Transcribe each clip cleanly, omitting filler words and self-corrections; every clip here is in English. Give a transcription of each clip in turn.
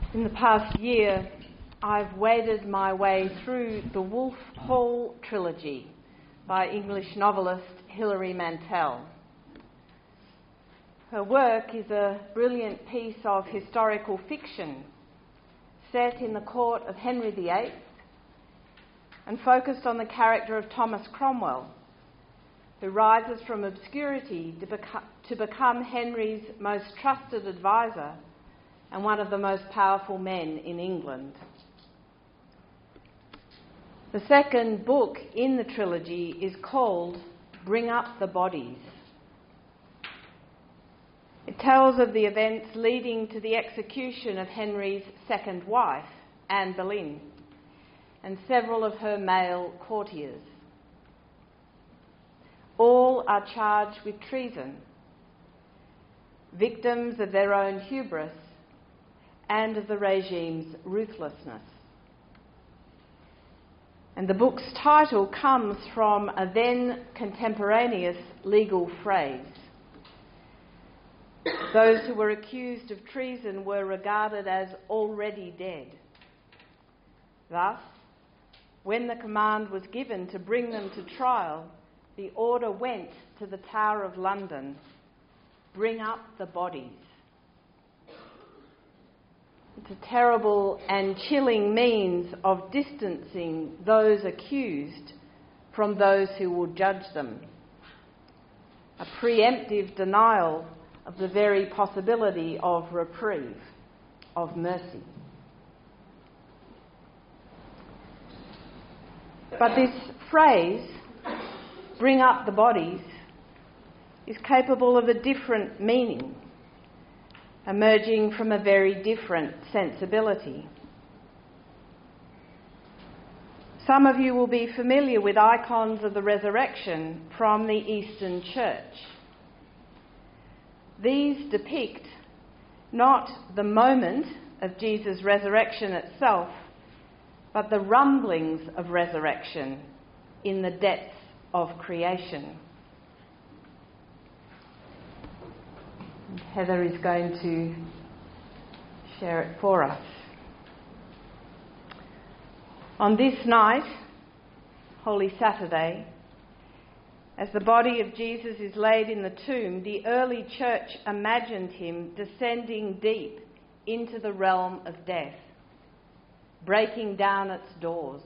In the past year, I've waded my way through the Wolf Hall trilogy by English novelist Hilary Mantel. Her work is a brilliant piece of historical fiction set in the court of Henry VIII and focused on the character of Thomas Cromwell, who rises from obscurity to become Henry's most trusted advisor and one of the most powerful men in England. The second book in the trilogy is called Bring Up the Bodies. It tells of the events leading to the execution of Henry's second wife, Anne Boleyn, and several of her male courtiers. All are charged with treason, victims of their own hubris and of the regime's ruthlessness. And the book's title comes from a then contemporaneous legal phrase. Those who were accused of treason were regarded as already dead. Thus, when the command was given to bring them to trial, the order went to the Tower of London, bring up the bodies. It's a terrible and chilling means of distancing those accused from those who will judge them. A preemptive denial of the very possibility of reprieve, of mercy. But this phrase, bring up the bodies, is capable of a different meaning, emerging from a very different sensibility. Some of you will be familiar with icons of the resurrection from the Eastern Church. These depict not the moment of Jesus' resurrection itself, but the rumblings of resurrection in the depths of creation. Heather is going to share it for us. On this night, Holy Saturday, as the body of Jesus is laid in the tomb, the early church imagined him descending deep into the realm of death, breaking down its doors.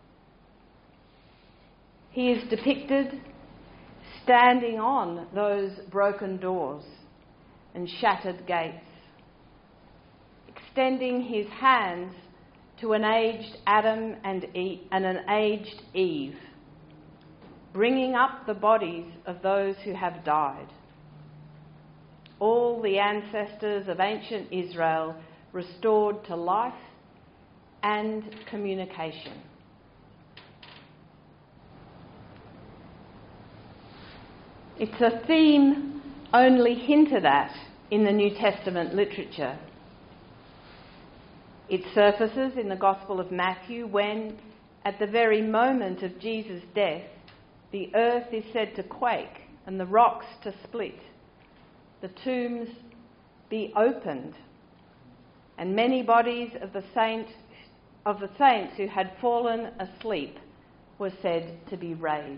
He is depicted standing on those broken doors and shattered gates, extending his hands to an aged Adam and an aged Eve, bringing up the bodies of those who have died. All the ancestors of ancient Israel restored to life and communication. It's a theme only hinted at in the New Testament literature. It surfaces in the Gospel of Matthew when, at the very moment of Jesus' death, the earth is said to quake and the rocks to split, the tombs be opened, and many bodies of the saints who had fallen asleep were said to be raised.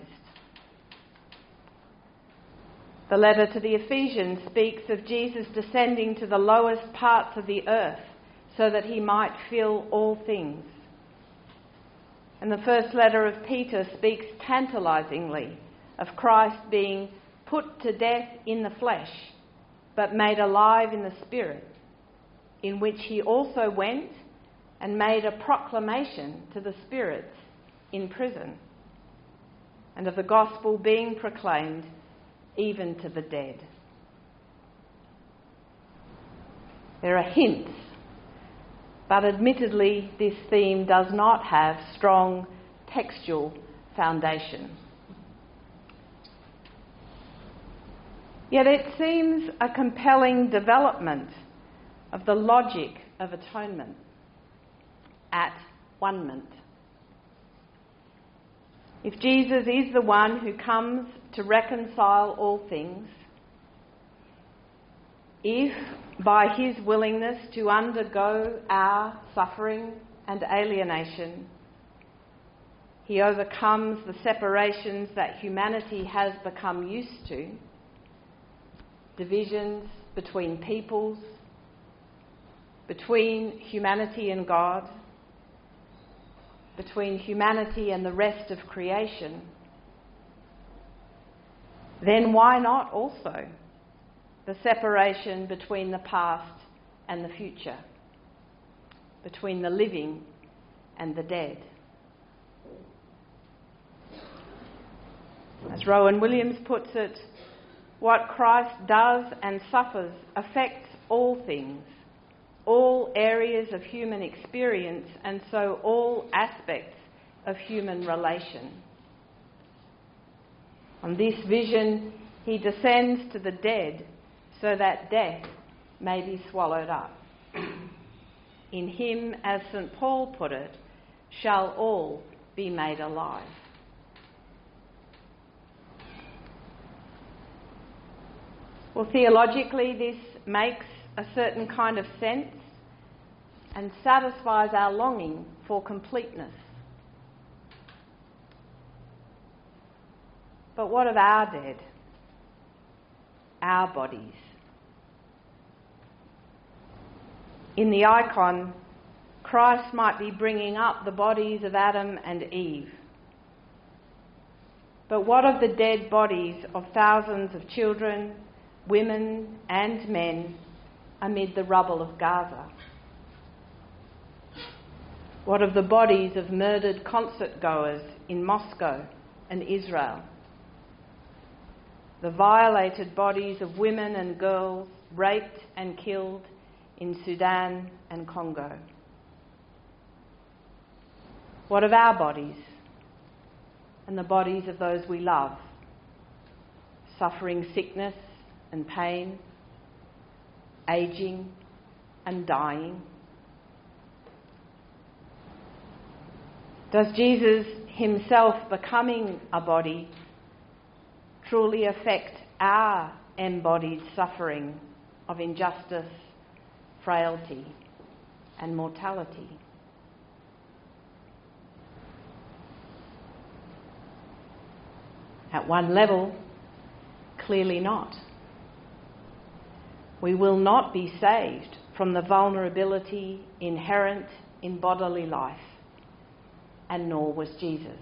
The letter to the Ephesians speaks of Jesus descending to the lowest parts of the earth so that he might fill all things. And the first letter of Peter speaks tantalizingly of Christ being put to death in the flesh, but made alive in the spirit, in which he also went and made a proclamation to the spirits in prison, and of the gospel being proclaimed even to the dead. There are hints, but admittedly this theme does not have strong textual foundation. Yet it seems a compelling development of the logic of atonement, at-one-ment. If Jesus is the one who comes to reconcile all things, if by his willingness to undergo our suffering and alienation, he overcomes the separations that humanity has become used to, divisions between peoples, between humanity and God, between humanity and the rest of creation. Then why not also the separation between the past and the future, between the living and the dead? As Rowan Williams puts it, what Christ does and suffers affects all things, all areas of human experience, and so all aspects of human relation. On this vision, he descends to the dead so that death may be swallowed up. In him, as St. Paul put it, shall all be made alive. Well, theologically, this makes a certain kind of sense and satisfies our longing for completeness. But what of our dead? Our bodies? In the icon, Christ might be bringing up the bodies of Adam and Eve. But what of the dead bodies of thousands of children, women and men amid the rubble of Gaza? What of the bodies of murdered concert goers in Moscow and Israel? The violated bodies of women and girls raped and killed in Sudan and Congo? What of our bodies and the bodies of those we love, suffering sickness and pain, aging and dying? Does Jesus himself becoming a body truly affect our embodied suffering of injustice, frailty and mortality? At one level, clearly not. We will not be saved from the vulnerability inherent in bodily life, and nor was Jesus.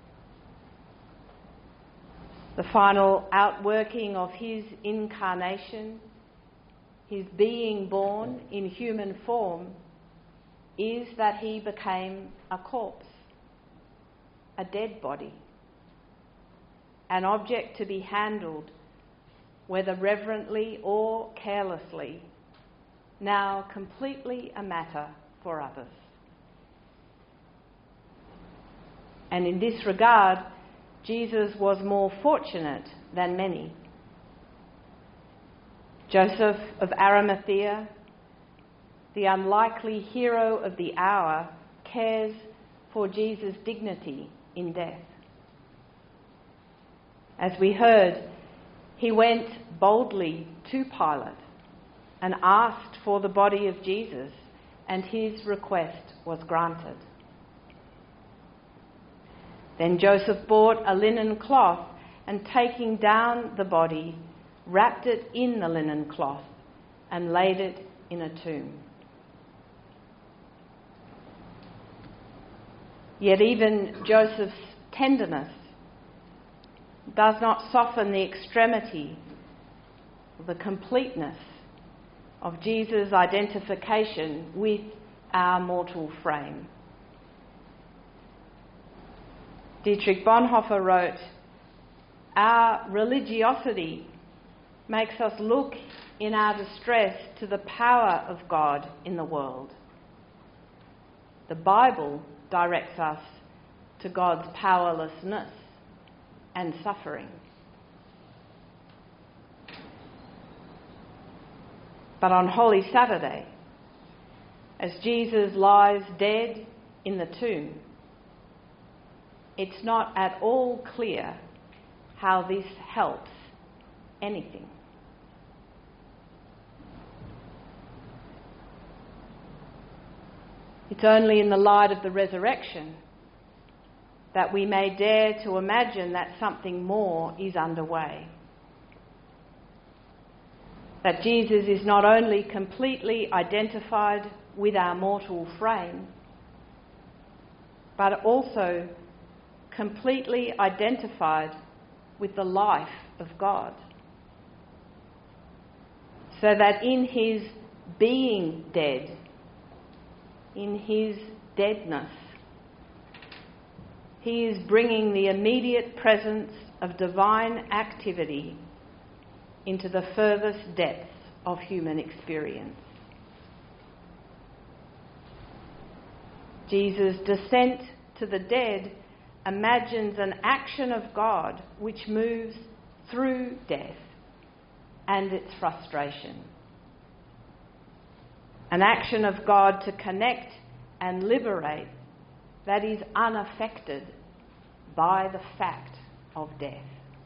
The final outworking of his incarnation, his being born in human form, is that he became a corpse, a dead body, an object to be handled, whether reverently or carelessly, now completely a matter for others. And in this regard, Jesus was more fortunate than many. Joseph of Arimathea, the unlikely hero of the hour, cares for Jesus' dignity in death. As we heard, he went boldly to Pilate and asked for the body of Jesus, and his request was granted. Then Joseph bought a linen cloth and, taking down the body, wrapped it in the linen cloth and laid it in a tomb. Yet even Joseph's tenderness does not soften the extremity, the completeness of Jesus' identification with our mortal frame. Dietrich Bonhoeffer wrote, "Our religiosity makes us look in our distress to the power of God in the world. The Bible directs us to God's powerlessness and suffering." But on Holy Saturday, as Jesus lies dead in the tomb, it's not at all clear how this helps anything. It's only in the light of the resurrection that we may dare to imagine that something more is underway. That Jesus is not only completely identified with our mortal frame, but also completely identified with the life of God. So that in his being dead, in his deadness, he is bringing the immediate presence of divine activity into the furthest depths of human experience. Jesus' descent to the dead imagines an action of God which moves through death and its frustration. An action of God to connect and liberate that is unaffected by the fact of death.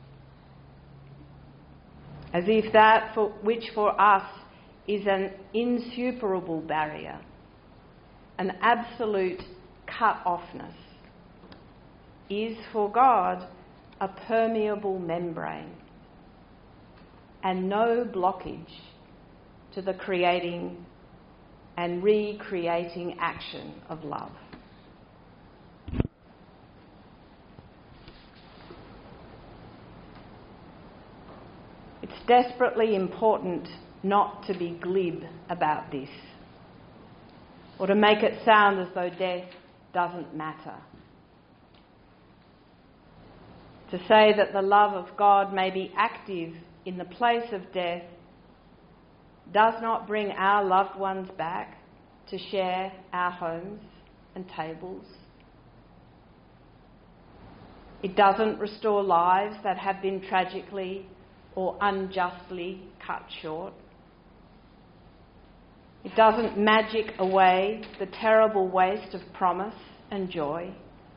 As if that which for us is an insuperable barrier, an absolute cut-offness, is for God a permeable membrane and no blockage to the creating and recreating action of love. It's desperately important not to be glib about this, or to make it sound as though death doesn't matter. To say that the love of God may be active in the place of death does not bring our loved ones back to share our homes and tables. It doesn't restore lives that have been tragically or unjustly cut short. It doesn't magic away the terrible waste of promise and joy.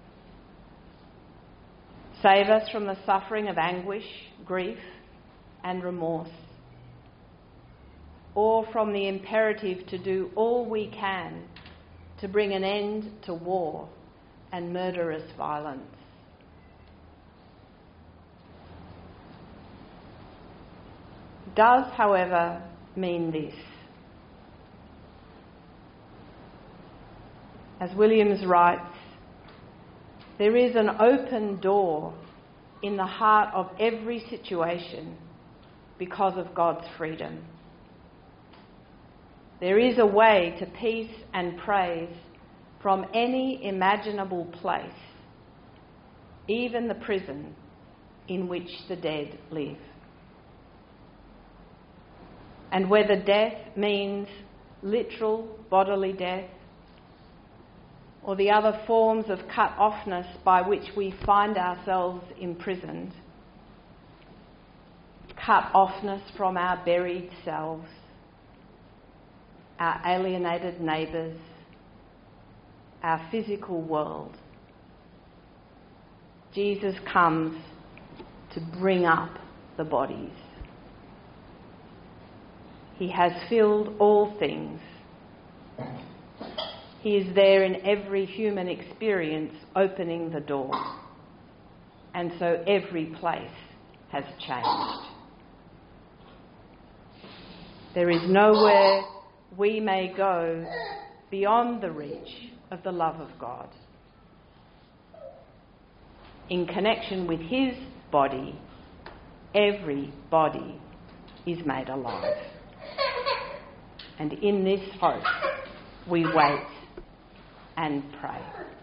Save us from the suffering of anguish, grief, and remorse, or from the imperative to do all we can to bring an end to war and murderous violence. It does, however, mean this. As Williams writes, there is an open door in the heart of every situation because of God's freedom. There is a way to peace and praise from any imaginable place, even the prison in which the dead live. And whether death means literal bodily death, or the other forms of cut-offness by which we find ourselves imprisoned, cut-offness from our buried selves, our alienated neighbours, our physical world, Jesus comes to bring up the bodies. He has filled all things. He is there in every human experience, opening the door. And so every place has changed. There is nowhere we may go beyond the reach of the love of God. In connection with his body, every body is made alive. And in this hope, we wait and pray.